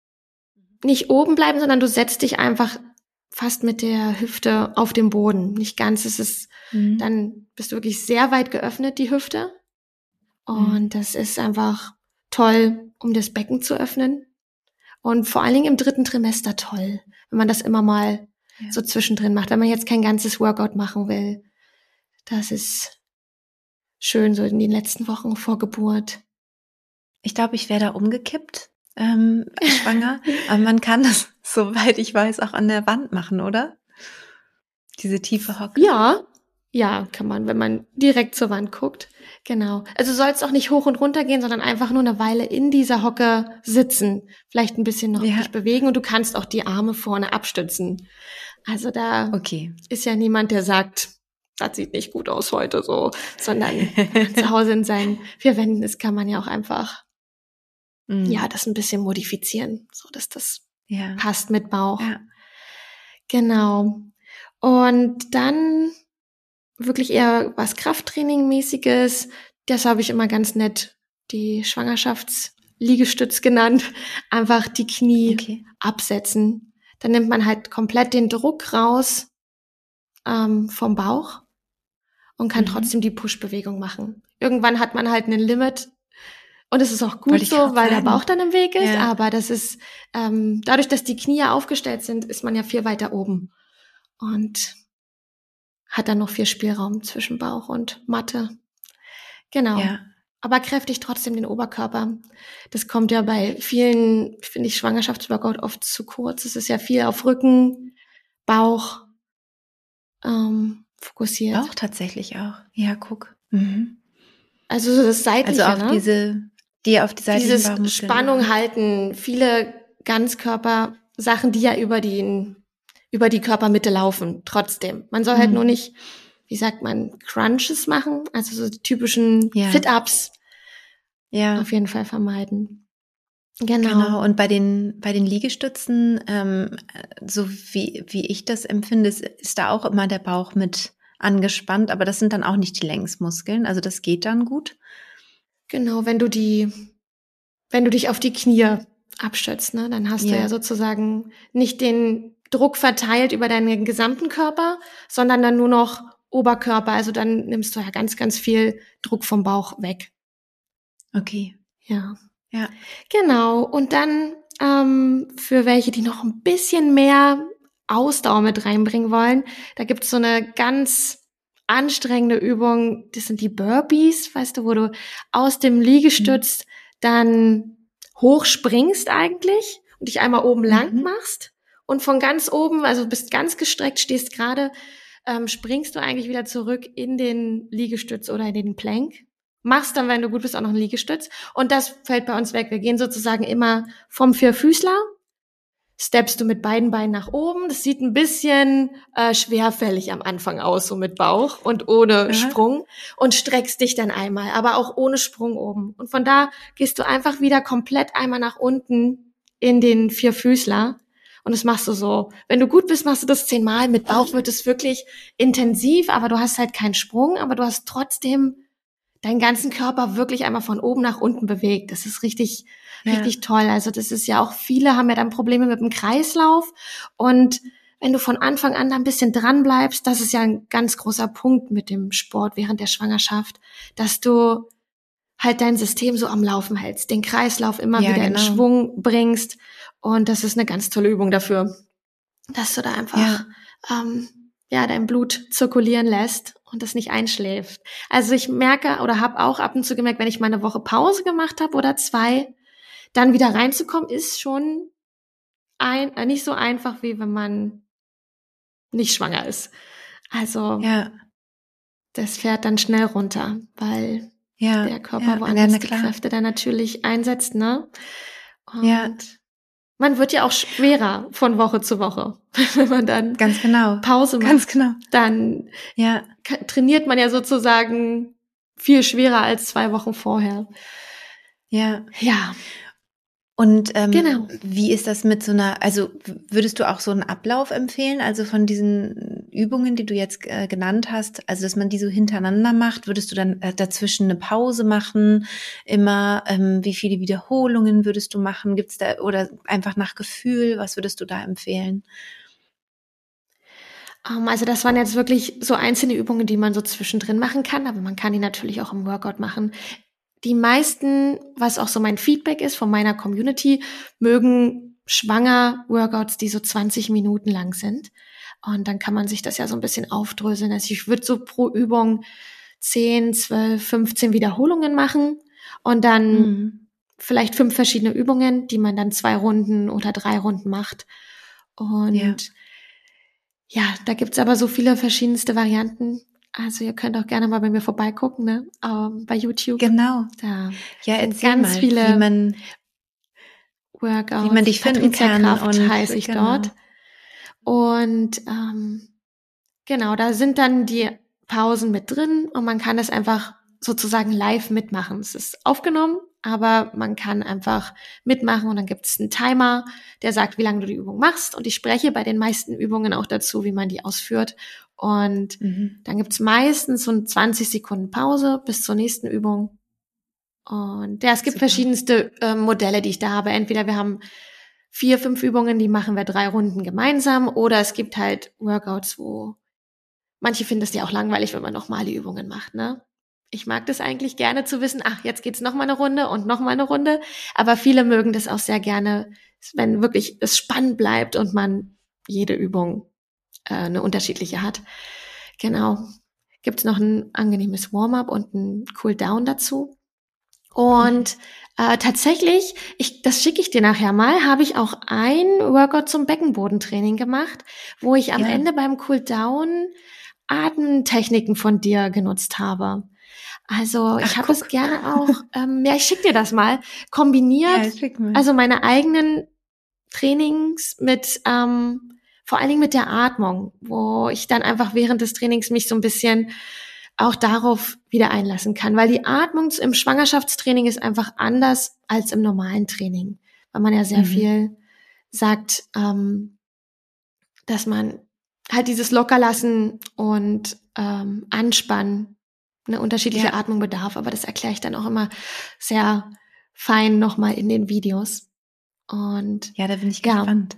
[SPEAKER 2] nicht oben bleiben, sondern du setzt dich einfach fast mit der Hüfte auf den Boden. Nicht ganz, es ist,
[SPEAKER 1] Mhm.
[SPEAKER 2] dann bist du wirklich sehr weit geöffnet, die Hüfte.
[SPEAKER 1] Mhm.
[SPEAKER 2] Und das ist einfach toll, um das Becken zu öffnen. Und vor allen Dingen im dritten Trimester toll, wenn man das immer mal
[SPEAKER 1] Ja.
[SPEAKER 2] so zwischendrin macht, wenn man jetzt kein ganzes Workout machen will. Das ist schön, so in den letzten Wochen vor Geburt.
[SPEAKER 1] Ich glaube, ich wäre da umgekippt, ähm, schwanger. Aber man kann das, soweit ich weiß, auch an der Wand machen, oder? Diese tiefe Hocke.
[SPEAKER 2] Ja, ja, kann man, wenn man direkt zur Wand guckt. Genau. Also soll es auch nicht hoch und runter gehen, sondern einfach nur eine Weile in dieser Hocke sitzen. Vielleicht ein bisschen noch
[SPEAKER 1] Ja.
[SPEAKER 2] dich bewegen und du kannst auch die Arme vorne abstützen. Also da
[SPEAKER 1] Okay.
[SPEAKER 2] ist ja niemand, der sagt, das sieht nicht gut aus heute so, sondern wenn man zu Hause in seinen vier Wänden ist, kann man ja auch einfach,
[SPEAKER 1] Mhm.
[SPEAKER 2] ja, das ein bisschen modifizieren, so dass das
[SPEAKER 1] Ja.
[SPEAKER 2] passt mit Bauch.
[SPEAKER 1] Ja.
[SPEAKER 2] Genau. Und dann wirklich eher was Krafttraining-mäßiges. Das habe ich immer ganz nett die Schwangerschaftsliegestütz genannt. Einfach die Knie
[SPEAKER 1] Okay.
[SPEAKER 2] absetzen. Dann nimmt man halt komplett den Druck raus ähm, vom Bauch und kann
[SPEAKER 1] Mhm.
[SPEAKER 2] trotzdem die Push-Bewegung machen. Irgendwann hat man halt einen Limit und es ist auch
[SPEAKER 1] Wollte
[SPEAKER 2] gut
[SPEAKER 1] ich
[SPEAKER 2] so,
[SPEAKER 1] grad
[SPEAKER 2] weil der
[SPEAKER 1] sagen.
[SPEAKER 2] Bauch dann im Weg ist.
[SPEAKER 1] Ja.
[SPEAKER 2] Aber das ist ähm, dadurch, dass die Knie aufgestellt sind, ist man ja viel weiter oben und hat dann noch viel Spielraum zwischen Bauch und Matte. Genau.
[SPEAKER 1] Ja.
[SPEAKER 2] aber kräftig trotzdem den Oberkörper. Das kommt ja bei vielen, finde ich, Schwangerschaftsworkout oft zu kurz. Es ist ja viel auf Rücken, Bauch ähm, fokussiert.
[SPEAKER 1] Auch tatsächlich auch. Ja, guck. Mhm.
[SPEAKER 2] Also so das Seitliche,
[SPEAKER 1] Also auch
[SPEAKER 2] ne?
[SPEAKER 1] diese, die auf die seitlichen
[SPEAKER 2] Dieses
[SPEAKER 1] Bauchmuskeln
[SPEAKER 2] Spannung
[SPEAKER 1] machen.
[SPEAKER 2] halten, viele Ganzkörper-Sachen, die ja über die, über die Körpermitte laufen, trotzdem. Man soll halt
[SPEAKER 1] Mhm.
[SPEAKER 2] nur nicht, wie sagt man, Crunches machen, also so die typischen
[SPEAKER 1] Ja.
[SPEAKER 2] Fit-Ups
[SPEAKER 1] Ja.
[SPEAKER 2] auf jeden Fall vermeiden. Genau.
[SPEAKER 1] Genau, und bei den, bei den Liegestützen, ähm, so wie, wie ich das empfinde, ist, ist da auch immer der Bauch mit angespannt, aber das sind dann auch nicht die Längsmuskeln, also das geht dann gut.
[SPEAKER 2] Genau, wenn du die, wenn du dich auf die Knie abstützt, ne, dann hast
[SPEAKER 1] Ja.
[SPEAKER 2] du ja sozusagen nicht den Druck verteilt über deinen gesamten Körper, sondern dann nur noch Oberkörper, also dann nimmst du ja ganz, ganz viel Druck vom Bauch weg.
[SPEAKER 1] Okay.
[SPEAKER 2] Ja.
[SPEAKER 1] Ja.
[SPEAKER 2] Genau. Und dann ähm, für welche, die noch ein bisschen mehr Ausdauer mit reinbringen wollen, da gibt's so eine ganz anstrengende Übung, das sind die Burpees, weißt du, wo du aus dem Liegestütz mhm. dann hochspringst eigentlich und dich einmal oben lang
[SPEAKER 1] Mhm.
[SPEAKER 2] machst und von ganz oben, also bist ganz gestreckt, stehst gerade, ähm, springst du eigentlich wieder zurück in den Liegestütz oder in den Plank. Machst dann, wenn du gut bist, auch noch einen Liegestütz. Und das fällt bei uns weg. Wir gehen sozusagen immer vom Vierfüßler, steppst du mit beiden Beinen nach oben. Das sieht ein bisschen äh, schwerfällig am Anfang aus, so mit Bauch und ohne
[SPEAKER 1] Aha.
[SPEAKER 2] Sprung. Und streckst dich dann einmal, aber auch ohne Sprung oben. Und von da gehst du einfach wieder komplett einmal nach unten in den Vierfüßler. Und das machst du so. Wenn du gut bist, machst du das zehnmal. Mit Bauch wird es wirklich intensiv, aber du hast halt keinen Sprung, aber du hast trotzdem deinen ganzen Körper wirklich einmal von oben nach unten bewegt. Das ist richtig,
[SPEAKER 1] Ja.
[SPEAKER 2] richtig toll. Also das ist ja auch, viele haben ja dann Probleme mit dem Kreislauf. Und wenn du von Anfang an da ein bisschen dran bleibst, das ist ja ein ganz großer Punkt mit dem Sport während der Schwangerschaft, dass du halt dein System so am Laufen hältst, den Kreislauf immer
[SPEAKER 1] Ja,
[SPEAKER 2] wieder
[SPEAKER 1] genau.
[SPEAKER 2] in Schwung bringst. Und das ist eine ganz tolle Übung dafür, dass du da einfach
[SPEAKER 1] Ja.
[SPEAKER 2] ähm, ja dein Blut zirkulieren lässt und das nicht einschläft. Also ich merke oder habe auch ab und zu gemerkt, wenn ich mal eine Woche Pause gemacht habe oder zwei, dann wieder reinzukommen, ist schon ein, äh, nicht so einfach, wie wenn man nicht schwanger ist. Also
[SPEAKER 1] Ja.
[SPEAKER 2] das fährt dann schnell runter, weil
[SPEAKER 1] Ja.
[SPEAKER 2] der Körper
[SPEAKER 1] Ja.
[SPEAKER 2] woanders
[SPEAKER 1] Ja,
[SPEAKER 2] die
[SPEAKER 1] klar.
[SPEAKER 2] Kräfte dann natürlich einsetzt, ne? Und
[SPEAKER 1] Ja.
[SPEAKER 2] man wird ja auch schwerer von Woche zu Woche, wenn man dann
[SPEAKER 1] Ganz genau.
[SPEAKER 2] Pause macht.
[SPEAKER 1] Ganz genau.
[SPEAKER 2] Dann
[SPEAKER 1] Ja.
[SPEAKER 2] ka- trainiert man ja sozusagen viel schwerer als zwei Wochen vorher.
[SPEAKER 1] Ja.
[SPEAKER 2] Ja,
[SPEAKER 1] Und ähm,
[SPEAKER 2] Genau.
[SPEAKER 1] wie ist das mit so einer, also w- würdest du auch so einen Ablauf empfehlen, also von diesen Übungen, die du jetzt äh, genannt hast, also dass man die so hintereinander macht, würdest du dann äh, dazwischen eine Pause machen, immer, ähm, wie viele Wiederholungen würdest du machen, gibt's da, oder einfach nach Gefühl, was würdest du da empfehlen?
[SPEAKER 2] Ähm, also das waren jetzt wirklich so einzelne Übungen, die man so zwischendrin machen kann, aber man kann die natürlich auch im Workout machen. Die meisten, was auch so mein Feedback ist von meiner Community, mögen Schwanger-Workouts, die so zwanzig Minuten lang sind. Und dann kann man sich das ja so ein bisschen aufdröseln. Also ich würde so pro Übung zehn, zwölf, fünfzehn Wiederholungen machen und dann
[SPEAKER 1] Mhm.
[SPEAKER 2] vielleicht fünf verschiedene Übungen, die man dann zwei Runden oder drei Runden macht. Und
[SPEAKER 1] Ja.
[SPEAKER 2] ja, da gibt's aber so viele verschiedenste Varianten. Also ihr könnt auch gerne mal bei mir vorbeigucken, ne? Ähm, bei YouTube.
[SPEAKER 1] Genau.
[SPEAKER 2] Da
[SPEAKER 1] Ja,
[SPEAKER 2] sind
[SPEAKER 1] erzähl
[SPEAKER 2] ganz
[SPEAKER 1] mal,
[SPEAKER 2] viele
[SPEAKER 1] wie man,
[SPEAKER 2] Workouts.
[SPEAKER 1] wie man dich finden
[SPEAKER 2] Patricia
[SPEAKER 1] kann
[SPEAKER 2] Kraft
[SPEAKER 1] und
[SPEAKER 2] heiße ich
[SPEAKER 1] genau.
[SPEAKER 2] dort. Und ähm, genau, da sind dann die Pausen mit drin und man kann es einfach sozusagen live mitmachen. Es ist aufgenommen, aber man kann einfach mitmachen und dann gibt es einen Timer, der sagt, wie lange du die Übung machst. Und ich spreche bei den meisten Übungen auch dazu, wie man die ausführt. Und
[SPEAKER 1] Mhm.
[SPEAKER 2] dann gibt's meistens so eine zwanzig Sekunden Pause bis zur nächsten Übung. Und ja, es gibt
[SPEAKER 1] Super.
[SPEAKER 2] verschiedenste äh, Modelle, die ich da habe. Entweder wir haben vier, fünf Übungen, die machen wir drei Runden gemeinsam, oder es gibt halt Workouts, wo manche finden es ja auch langweilig, wenn man nochmal die Übungen macht, ne? Ich mag das eigentlich gerne zu wissen, ach, jetzt geht's noch mal eine Runde und noch mal eine Runde. Aber viele mögen das auch sehr gerne, wenn wirklich es spannend bleibt und man jede Übung äh, eine unterschiedliche hat. Genau. Gibt's noch ein angenehmes Warm-up und ein Cool-Down dazu. Und äh, tatsächlich, ich, das schicke ich dir nachher mal, habe ich auch ein Workout zum Beckenbodentraining gemacht, wo ich am
[SPEAKER 1] Ja.
[SPEAKER 2] Ende beim Cooldown Atemtechniken von dir genutzt habe. Also ich
[SPEAKER 1] Ach,
[SPEAKER 2] habe
[SPEAKER 1] guck.
[SPEAKER 2] es gerne auch, ähm, ja, ich schicke dir das mal, kombiniert,
[SPEAKER 1] Ja, schick mal.
[SPEAKER 2] also meine eigenen Trainings mit, ähm, vor allen Dingen mit der Atmung, wo ich dann einfach während des Trainings mich so ein bisschen auch darauf wieder einlassen kann, weil die Atmung im Schwangerschaftstraining ist einfach anders als im normalen Training, weil man ja sehr
[SPEAKER 1] Mhm.
[SPEAKER 2] viel sagt, ähm, dass man halt dieses Lockerlassen und ähm, Anspannen eine unterschiedliche
[SPEAKER 1] Ja.
[SPEAKER 2] Atmung bedarf, aber das erkläre ich dann auch immer sehr fein nochmal in den Videos. Und
[SPEAKER 1] Ja, da bin ich
[SPEAKER 2] ja,
[SPEAKER 1] gespannt.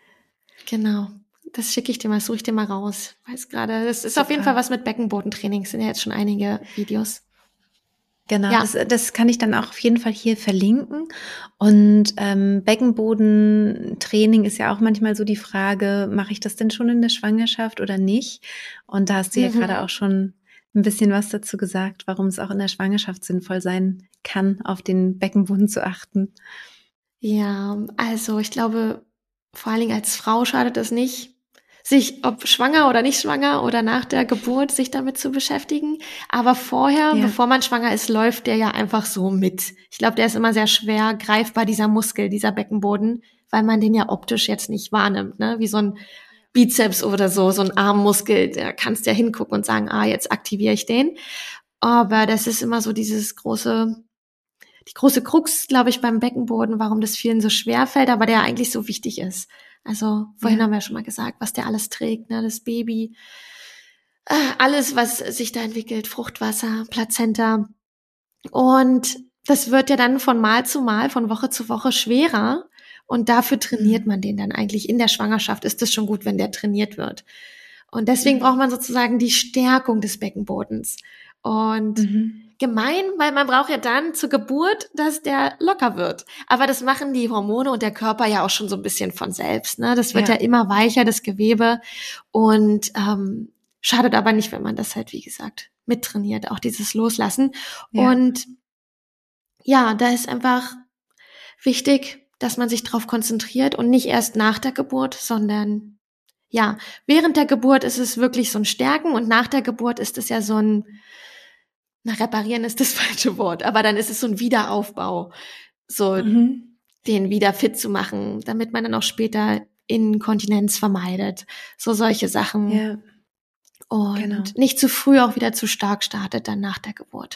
[SPEAKER 2] genau. Das schicke ich dir mal, suche ich dir mal raus. Weiß gerade, das ist
[SPEAKER 1] Super.
[SPEAKER 2] auf jeden Fall was mit Beckenbodentraining. Sind ja jetzt schon einige Videos.
[SPEAKER 1] Genau,
[SPEAKER 2] Ja.
[SPEAKER 1] das, das kann ich dann auch auf jeden Fall hier verlinken. Und ähm, Beckenbodentraining ist ja auch manchmal so die Frage, mache ich das denn schon in der Schwangerschaft oder nicht? Und da hast du ja
[SPEAKER 2] Mhm.
[SPEAKER 1] gerade auch schon ein bisschen was dazu gesagt, warum es auch in der Schwangerschaft sinnvoll sein kann, auf den Beckenboden zu achten.
[SPEAKER 2] Ja, also ich glaube, vor allen Dingen als Frau schadet es nicht, sich, ob schwanger oder nicht schwanger oder nach der Geburt, sich damit zu beschäftigen. Aber vorher,
[SPEAKER 1] Ja.
[SPEAKER 2] bevor man schwanger ist, läuft der ja einfach so mit. Ich glaube, der ist immer sehr schwer greifbar, dieser Muskel, dieser Beckenboden, weil man den ja optisch jetzt nicht wahrnimmt, ne? Wie so ein Bizeps oder so, so ein Armmuskel, da kannst du ja hingucken und sagen, ah, jetzt aktiviere ich den. Aber das ist immer so dieses große, die große Krux, glaube ich, beim Beckenboden, warum das vielen so schwer fällt, aber der eigentlich so wichtig ist. Also vorhin
[SPEAKER 1] Ja.
[SPEAKER 2] haben wir ja schon mal gesagt, was der alles trägt, ne, das Baby, äh, alles, was sich da entwickelt, Fruchtwasser, Plazenta. Und das wird ja dann von Mal zu Mal, von Woche zu Woche schwerer. Und dafür trainiert
[SPEAKER 1] Mhm.
[SPEAKER 2] man den dann eigentlich. In der Schwangerschaft ist es schon gut, wenn der trainiert wird. Und deswegen
[SPEAKER 1] Mhm.
[SPEAKER 2] braucht man sozusagen die Stärkung des Beckenbodens. Und
[SPEAKER 1] Mhm.
[SPEAKER 2] gemein, weil man braucht ja dann zur Geburt, dass der locker wird. Aber das machen die Hormone und der Körper ja auch schon so ein bisschen von selbst. Ne? Das wird
[SPEAKER 1] Ja.
[SPEAKER 2] ja immer weicher, das Gewebe. Und ähm, schadet aber nicht, wenn man das halt, wie gesagt, mittrainiert, auch dieses Loslassen.
[SPEAKER 1] Ja.
[SPEAKER 2] Und ja, da ist einfach wichtig, dass man sich darauf konzentriert und nicht erst nach der Geburt, sondern ja, während der Geburt ist es wirklich so ein Stärken und nach der Geburt ist es ja so ein, na, reparieren ist das falsche Wort, aber dann ist es so ein Wiederaufbau, so
[SPEAKER 1] Mhm.
[SPEAKER 2] den wieder fit zu machen, damit man dann auch später Inkontinenz vermeidet, so solche Sachen.
[SPEAKER 1] Ja.
[SPEAKER 2] Und
[SPEAKER 1] Genau.
[SPEAKER 2] nicht zu früh auch wieder zu stark startet dann nach der Geburt.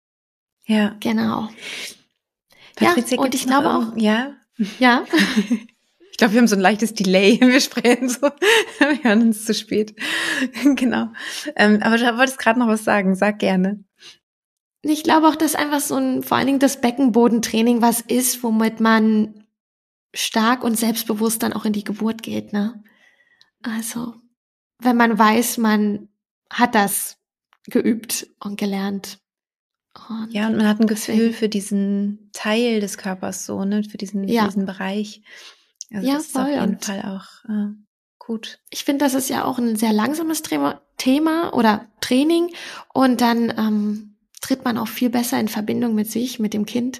[SPEAKER 1] Ja.
[SPEAKER 2] Genau.
[SPEAKER 1] Patricia,
[SPEAKER 2] ja, und
[SPEAKER 1] gibt's
[SPEAKER 2] ich
[SPEAKER 1] noch
[SPEAKER 2] glaube auch,
[SPEAKER 1] irgend- Ja.
[SPEAKER 2] ja,
[SPEAKER 1] Ich glaube, wir haben so ein leichtes Delay. Wir sprechen so, wir hören uns zu spät. Genau. Ähm, aber du wolltest gerade noch was sagen. Sag gerne.
[SPEAKER 2] ich glaube auch, dass einfach so ein, vor allen Dingen das Beckenbodentraining was ist, womit man stark und selbstbewusst dann auch in die Geburt geht, ne? Also, wenn man weiß, man hat das geübt und gelernt. Und
[SPEAKER 1] Ja, und man hat ein
[SPEAKER 2] deswegen,
[SPEAKER 1] Gefühl für diesen Teil des Körpers so, ne, für diesen, für
[SPEAKER 2] Ja.
[SPEAKER 1] diesen Bereich. Also
[SPEAKER 2] Ja,
[SPEAKER 1] das ist auf
[SPEAKER 2] voll.
[SPEAKER 1] jeden
[SPEAKER 2] Und
[SPEAKER 1] Fall auch äh, gut.
[SPEAKER 2] ich finde, das ist ja auch ein sehr langsames Thema, Thema oder Training. Und dann ähm, tritt man auch viel besser in Verbindung mit sich, mit dem Kind.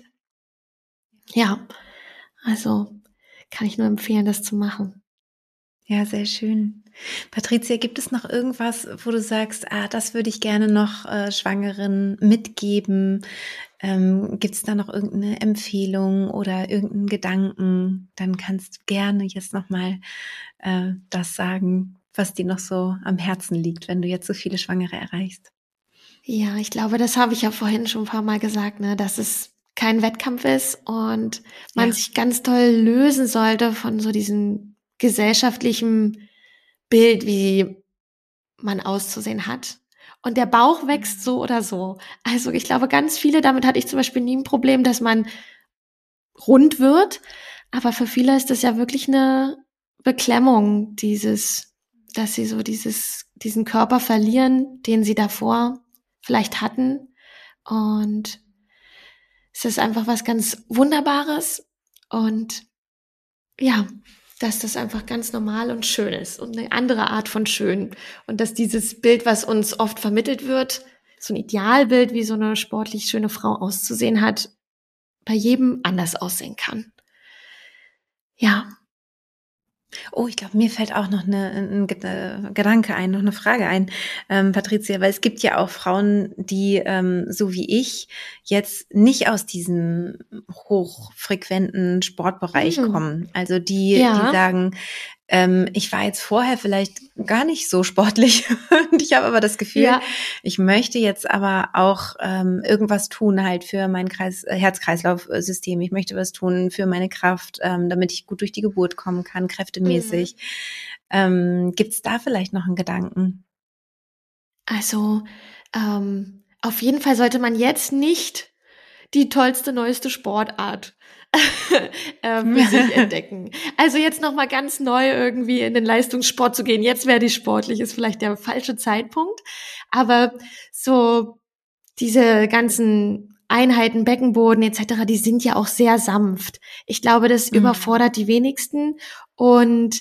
[SPEAKER 2] Ja, also kann ich nur empfehlen, das zu machen.
[SPEAKER 1] Ja, sehr schön. Patricia, gibt es noch irgendwas, wo du sagst, ah, das würde ich gerne noch äh, Schwangeren mitgeben? Ähm, gibt es da noch irgendeine Empfehlung oder irgendeinen Gedanken? Dann kannst du gerne jetzt nochmal äh, das sagen, was dir noch so am Herzen liegt, wenn du jetzt so viele Schwangere erreichst.
[SPEAKER 2] Ja, ich glaube, das habe ich ja vorhin schon ein paar Mal gesagt, ne, dass es kein Wettkampf ist und man
[SPEAKER 1] Ja.
[SPEAKER 2] sich ganz toll lösen sollte von so diesem gesellschaftlichen Bild, wie man auszusehen hat. Und der Bauch wächst so oder so. Also ich glaube, ganz viele, damit hatte ich zum Beispiel nie ein Problem, dass man rund wird. Aber für viele ist das ja wirklich eine Beklemmung, dieses, dass sie so dieses, diesen Körper verlieren, den sie davor vielleicht hatten. Und es ist einfach was ganz Wunderbares. Und ja, dass das einfach ganz normal und schön ist und eine andere Art von schön. Und dass dieses Bild, was uns oft vermittelt wird, so ein Idealbild, wie so eine sportlich schöne Frau auszusehen hat, bei jedem anders aussehen kann. Ja.
[SPEAKER 1] Oh, ich glaube, mir fällt auch noch eine, ein Gedanke ein, noch eine Frage ein, ähm, Patricia, weil es gibt ja auch Frauen, die ähm, so wie ich jetzt nicht aus diesem hochfrequenten Sportbereich
[SPEAKER 2] Hm.
[SPEAKER 1] kommen. Also die,
[SPEAKER 2] Ja.
[SPEAKER 1] die sagen, ähm, ich war jetzt vorher vielleicht gar nicht so sportlich und ich habe aber das Gefühl,
[SPEAKER 2] Ja.
[SPEAKER 1] ich möchte jetzt aber auch ähm, irgendwas tun halt für mein Kreis, äh, Herz-Kreislauf-System. Ich möchte was tun für meine Kraft, ähm, damit ich gut durch die Geburt kommen kann, kräftemäßig. Mhm. Ähm, gibt's da vielleicht noch einen Gedanken?
[SPEAKER 2] Also ähm, auf jeden Fall sollte man jetzt nicht die tollste, neueste Sportart äh, für sich entdecken. Also jetzt nochmal ganz neu irgendwie in den Leistungssport zu gehen, jetzt werde ich sportlich, ist vielleicht der falsche Zeitpunkt. Aber so diese ganzen Einheiten, Beckenboden et cetera, die sind ja auch sehr sanft. Ich glaube, das mhm. überfordert die wenigsten. Und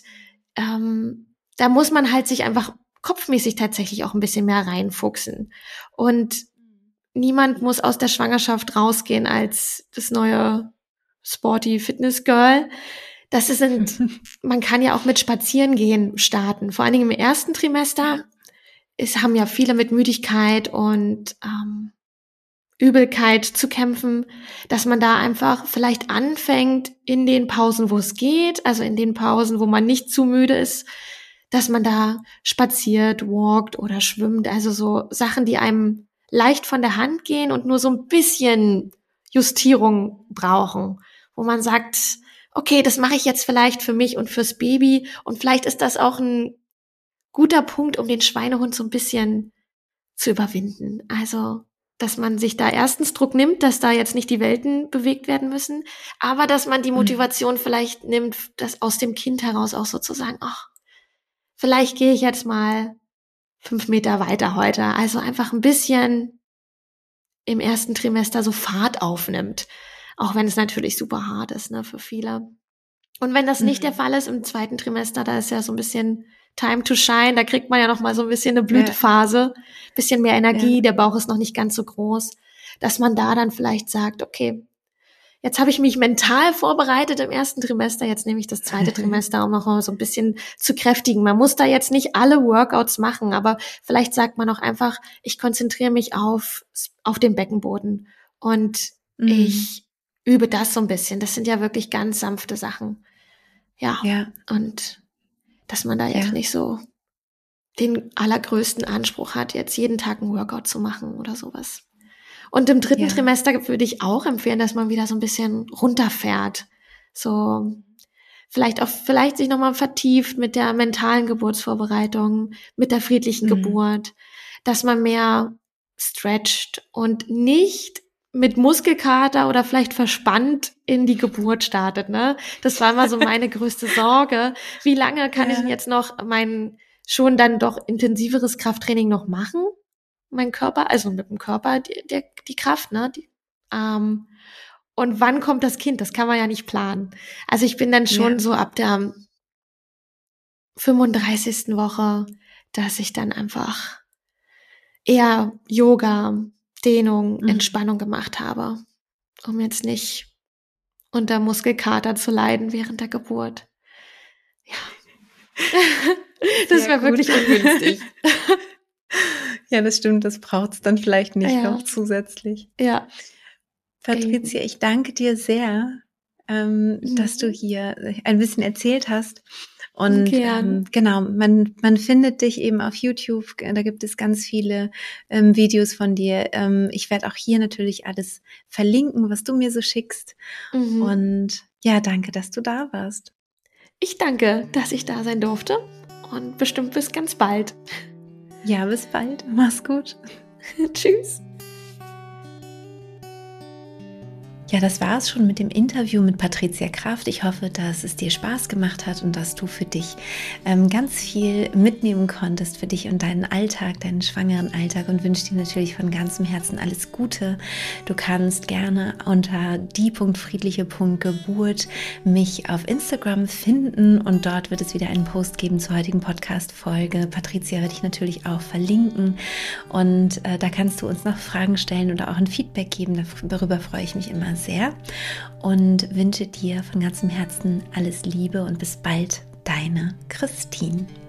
[SPEAKER 2] ähm, da muss man halt sich einfach kopfmäßig tatsächlich auch ein bisschen mehr reinfuchsen. Und niemand muss aus der Schwangerschaft rausgehen als das neue Sporty Fitness Girl. Das sind, man kann ja auch mit Spazierengehen starten. Vor allen Dingen im ersten Trimester es haben ja viele mit Müdigkeit und ähm, Übelkeit zu kämpfen, dass man da einfach vielleicht anfängt in den Pausen, wo es geht, also in den Pausen, wo man nicht zu müde ist, dass man da spaziert, walkt oder schwimmt, also so Sachen, die einem leicht von der Hand gehen und nur so ein bisschen Justierung brauchen, wo man sagt, okay, das mache ich jetzt vielleicht für mich und fürs Baby und vielleicht ist das auch ein guter Punkt, um den Schweinehund so ein bisschen zu überwinden. Also, dass man sich da erstens Druck nimmt, dass da jetzt nicht die Welten bewegt werden müssen, aber dass man die Motivation mhm. vielleicht nimmt, das aus dem Kind heraus auch sozusagen, ach, vielleicht gehe ich jetzt mal fünf Meter weiter heute. Also einfach ein bisschen im ersten Trimester so Fahrt aufnimmt. Auch wenn es natürlich super hart ist, ne, für viele. Und wenn das mhm. nicht der Fall ist im zweiten Trimester, da ist ja so ein bisschen Time to shine, da kriegt man ja noch mal so ein bisschen eine Blütephase, ja. bisschen mehr Energie, ja. der Bauch ist noch nicht ganz so groß, dass man da dann vielleicht sagt, okay, jetzt habe ich mich mental vorbereitet im ersten Trimester, jetzt nehme ich das zweite Trimester, um noch mal so ein bisschen zu kräftigen. Man muss da jetzt nicht alle Workouts machen, aber vielleicht sagt man auch einfach, ich konzentriere mich auf, auf den Beckenboden und mhm. ich übe das so ein bisschen. Das sind ja wirklich ganz sanfte Sachen. Ja,
[SPEAKER 1] ja.
[SPEAKER 2] und dass man da jetzt ja. nicht so den allergrößten Anspruch hat, jetzt jeden Tag einen Workout zu machen oder sowas. Und im dritten ja. Trimester würde ich auch empfehlen, dass man wieder so ein bisschen runterfährt. So vielleicht auch vielleicht sich nochmal vertieft mit der mentalen Geburtsvorbereitung, mit der friedlichen mhm. Geburt, dass man mehr stretcht und nicht mit Muskelkater oder vielleicht verspannt in die Geburt startet, ne? Das war immer so meine größte Sorge. Wie lange kann ja. ich jetzt noch mein schon dann doch intensiveres Krafttraining noch machen? Mein Körper, also mit dem Körper, die, die, die Kraft, ne? Die, ähm, und wann kommt das Kind? Das kann man ja nicht planen. Also ich bin dann schon ja. so ab der fünfunddreißigsten Woche, dass ich dann einfach eher Yoga, Dehnung, mhm. Entspannung gemacht habe, um jetzt nicht unter Muskelkater zu leiden während der Geburt. Ja, das wäre wirklich ungünstig.
[SPEAKER 1] Ja, das stimmt, das braucht es dann vielleicht nicht ja. noch zusätzlich.
[SPEAKER 2] Ja.
[SPEAKER 1] Patricia, ich danke dir sehr, ähm, mhm. dass du hier ein bisschen erzählt hast. Und ähm, genau, man man findet dich eben auf YouTube, da gibt es ganz viele ähm, Videos von dir. Ähm, ich werde auch hier natürlich alles verlinken, was du mir so schickst. Mhm. Und ja, danke, dass du da warst.
[SPEAKER 2] Ich danke, dass ich da sein durfte und bestimmt bis ganz bald.
[SPEAKER 1] Ja, bis bald. Mach's gut.
[SPEAKER 2] Tschüss.
[SPEAKER 1] Ja, das war es schon mit dem Interview mit Patricia Kraft. Ich hoffe, dass es dir Spaß gemacht hat und dass du für dich ähm, ganz viel mitnehmen konntest für dich und deinen Alltag, deinen schwangeren Alltag und wünsche dir natürlich von ganzem Herzen alles Gute. Du kannst gerne unter die Punkt friedliche Punkt geburt mich auf Instagram finden und dort wird es wieder einen Post geben zur heutigen Podcast-Folge. Patricia werde ich natürlich auch verlinken und äh, da kannst du uns noch Fragen stellen oder auch ein Feedback geben. Darüber freue ich mich immer immer sehr und wünsche dir von ganzem Herzen alles Liebe und bis bald, deine Christine.